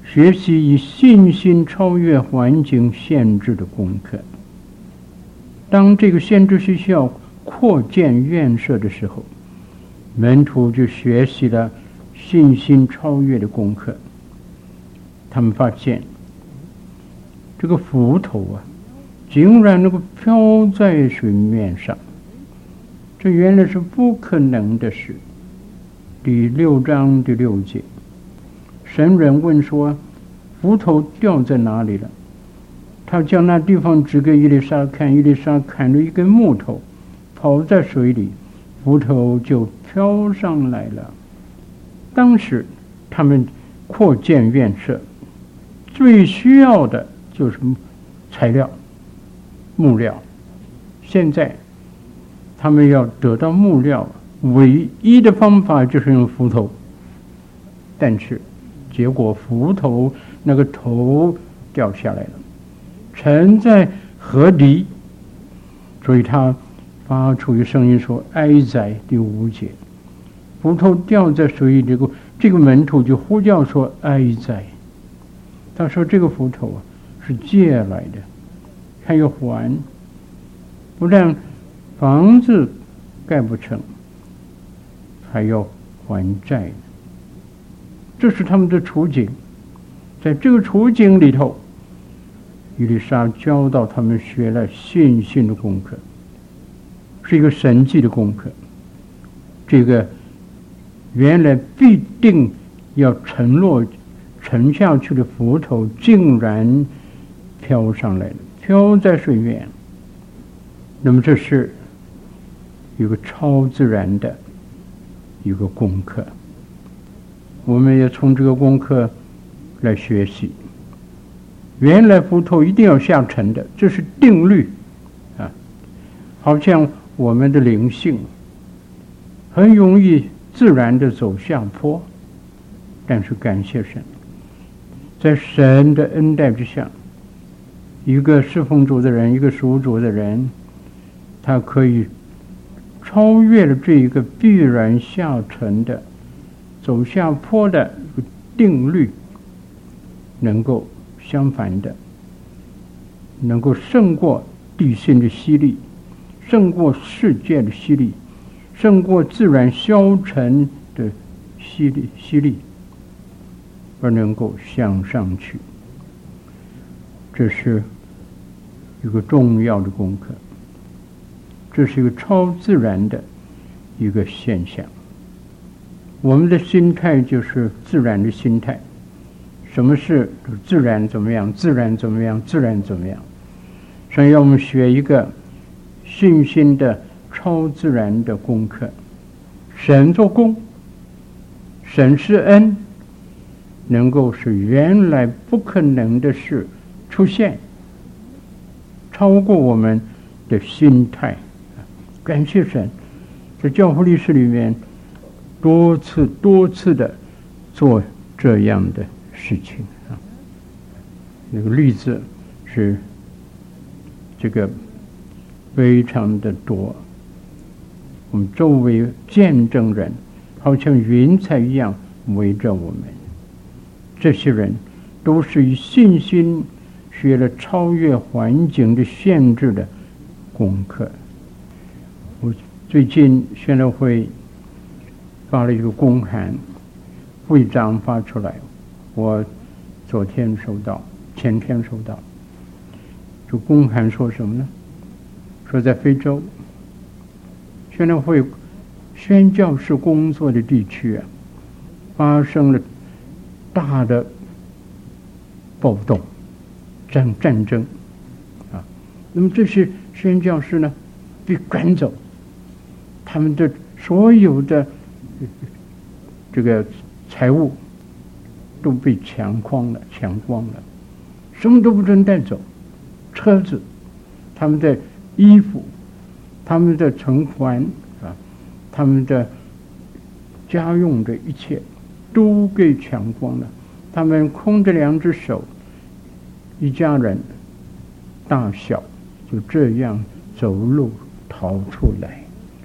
学习以信心超越环境限制的功课。当这个先知学校扩建院舍的时候，门徒就学习了信心超越的功课。他们发现这个斧头啊，竟然能够飘在水面上，这原来是不可能的事。第6章第6节，神人问说：斧头掉在哪里了？他将那地方指给以利沙看，以利沙砍了一根木头，抛在水里，斧头就飘上来了。当时他们扩建院舍，最需要的就是材料、木料。现在他们要得到木料，唯一的方法就是用斧头，但是结果斧头那个头掉下来了，沉在河底，所以他发出一个声音说：哀哉！第5节，斧头掉在水里，这个门徒就呼叫说：哀哉！他说这个斧头啊是借来的，还要还，不但房子盖不成，还要还债。这是他们的处境。在这个处境里头，以利沙教导他们学了信心的功课，是一个神迹的功课。这个原来必定要沉下去的斧头，竟然飘上来了，飘在水面。那么这是一个超自然的一个功课，我们也从这个功课来学习。原来斧头一定要下沉的，这是定律啊。好像我们的灵性很容易自然的走下坡，但是感谢神，在神的恩待之下，一个侍奉主的人，一个属主的人，他可以超越了这一个必然下沉的走下坡的一个定律，能够相反的，能够胜过地心的吸力，胜过世界的吸力，胜过自然消沉的吸力，而能够向上去。这是一个重要的功课，这是一个超自然的一个现象。我们的心态就是自然的心态，什么事自然怎么样，自然怎么样，自然怎么样。所以要我们学一个信心的超自然的功课。神做工，神施恩，能够使原来不可能的事出现，超过我们的心态。感谢神，在教会历史里面多次的做这样的事情啊。那个例子是这个非常的多，我们周围见证人好像云彩一样围着我们。这些人都是以信心学了超越环境的限制的功课。我最近宣道会发了一个公函，会长发出来，我昨天收到，前天收到。这公函说什么呢？说在非洲宣道会宣教士工作的地区啊，发生了大的暴动、战争啊。那么这些宣教士呢，被赶走，他们的所有的这个财物都被抢光了，什么都不准带走，车子、他们的衣服、他们的存款啊，他们的家用的一切都给抢光了。他们空着2只手，一家人大小就这样走路逃出来。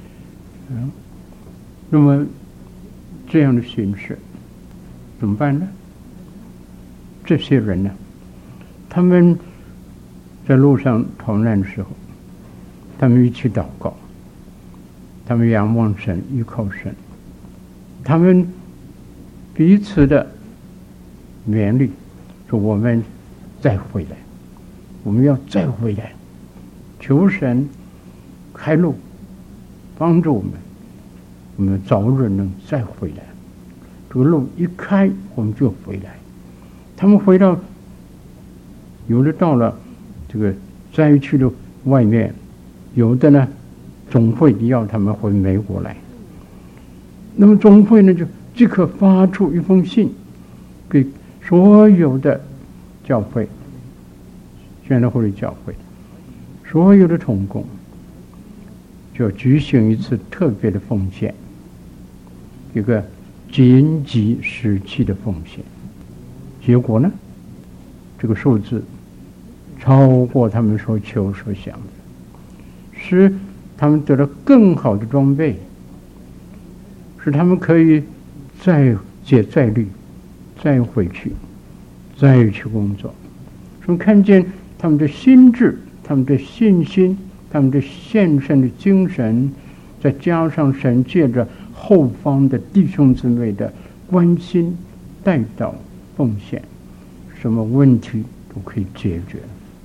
那么这样的形势怎么办呢？ 这些人呢，他们在路上逃难的时候，他们一起祷告，他们仰望神，依靠神，他们彼此的勉励，说我们再回来，我们要再回来，求神开路，帮助我们早日能再回来。这个路一开，我们就回来。他们回到，有的到了这个灾区的外面，有的呢总会要他们回美国来。那么总会呢就即刻发出一封信给所有的教会，宣道会的教会，所有的同工，就举行一次特别的奉献，一个紧急时期的奉献。结果呢，这个数字超过他们所求所想的，使他们得到更好的装备，使他们可以再接再厉，再回去，再去工作。所以看见他们的心智，他们的信心，他们的献身的精神，再加上神借着后方的弟兄姊妹的关心带祷奉献，什么问题都可以解决。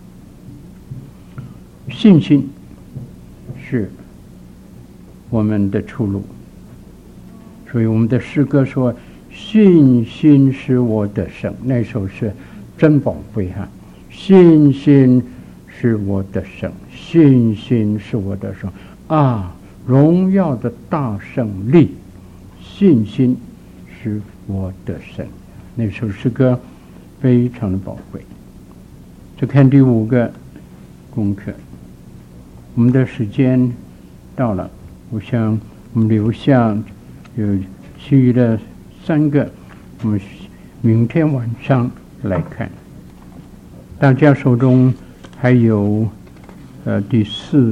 信心是我们的出路，所以我们的诗歌说信心是我的绳，那首是真宝贵哈。信心是我的绳，信心是我的绳啊！荣耀的大胜利，信心是我的绳。那首诗歌非常的宝贵。就看第5个功课。我们的时间到了，我想我们留下有其余的3个，我们明天晚上来看。大家手中还有第四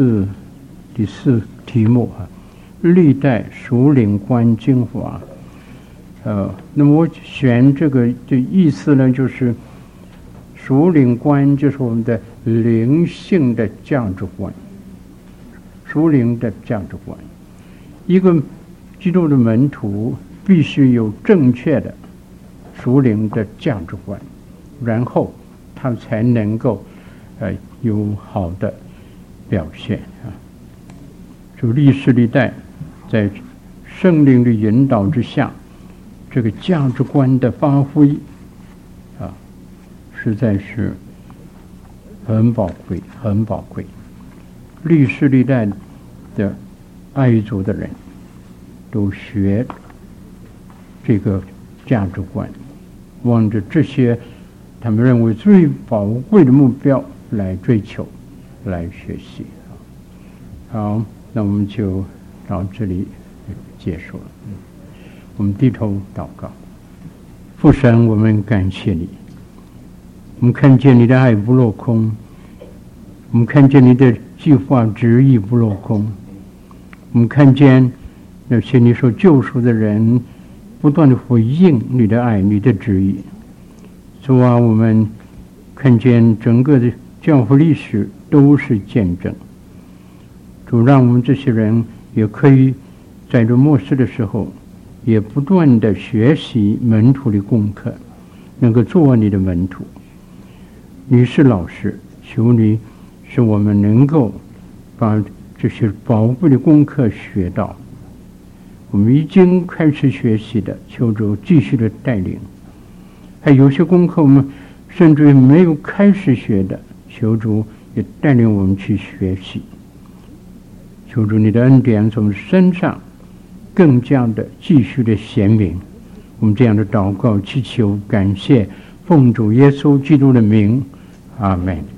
题目啊，历代属灵观精华。那么我选这个的意思呢，就是属灵观就是我们的灵性的价值观，属灵的价值观。一个基督的门徒必须有正确的属灵的价值观，然后他才能够有好的表现啊。就历世历代在圣灵的引导之下，这个价值观的发挥啊，实在是很宝贵，很宝贵。历世历代的爱主的人都学这个价值观，往着这些他们认为最宝贵的目标来追求，来学习。好，那我们就到这里结束了。我们低头祷告。父神，我们感谢你，我们看见你的爱不落空，我们看见你的计划旨意不落空，我们看见那些你所救赎的人不断的回应你的爱，你的旨意。主啊，我们看见整个的教会历史都是见证。主，让我们这些人也可以在这末世的时候，也不断的学习门徒的功课，能够做你的门徒。你是老师，求你使我们能够把这些宝贵的功课学到。我们已经开始学习的，求主继续的带领。还有些功课我们甚至没有开始学的，求主也带领我们去学习。求主你的恩典从身上更加的继续的显明。我们这样的祷告祈求感谢，奉主耶稣基督的名，阿们。